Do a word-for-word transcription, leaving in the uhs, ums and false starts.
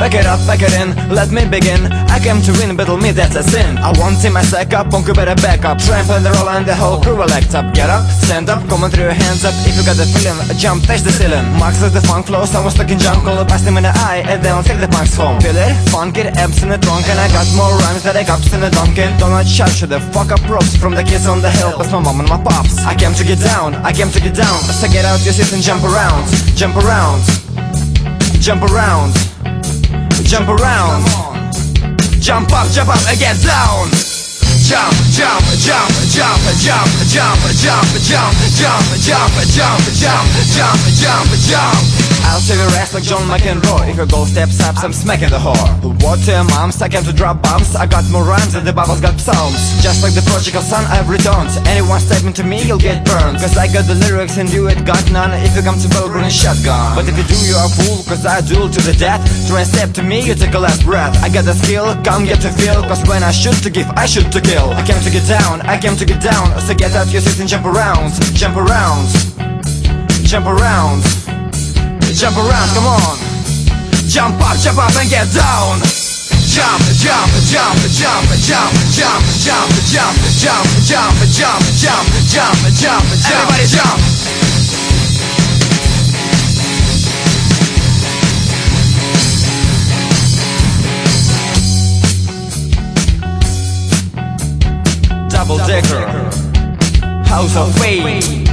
Back it up, back it in, let me begin. I came to win, battle me, that's a sin. I won't see my sack up, punk, you better back up. Tramp and the roll and the whole crew will act up. Get up, stand up, come on, throw your hands up. If you got the feeling, jump, touch the ceiling. Max is the funk flow, someone stuck in junk. Call it past him in the eye, and then I'll take the punks home. Feel it, funk it, amps in the trunk. And I got more rhymes than I got in the donkey. Don't not charge the fuck up props from the kids on the hill. Plus my mom and my pops. I came to get down, I came to get down. So get out your seat and jump around. Jump around. Jump around. Jump around. Jump up, jump up and get down. Jump, jump, jump, jump, jump, jump, jump, jump, jump, jump, jump, jump, jump, jump, jump. I'll save your ass like John McEnroe. If your goal steps up, I'm smacking the whore. What to your moms, I came to drop bombs. I got more rhymes than the Bible's got psalms. Just like the prodigal son, I've returned. Anyone stepping to me, you'll get burned. Cause I got the lyrics and you ain't got none. If you come to battle, bring a shotgun. But if you do, you're a fool, cause I duel to the death. Try and step to me, you take a last breath. I got the skill, come get to feel. Cause when I shoot to give, I shoot to kill. I came to get down, I came to get down. So get out your seat and jump around. Jump around. Jump around. Jump around, come on. Jump up, jump up and get down. Jump, jump, jump, jump, jump, jump, jump, jump, jump, jump, jump, jump, jump, jump, everybody jump. Double decker, House of Fame.